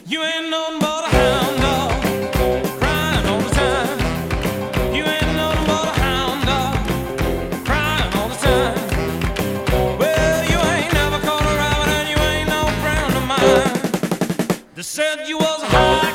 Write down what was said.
You ain't nothing but a hound dog, crying all the time. You ain't nothing but a hound dog, crying all the time. Well, you ain't never caught a rabbit and you ain't no friend of mine. They said you was a high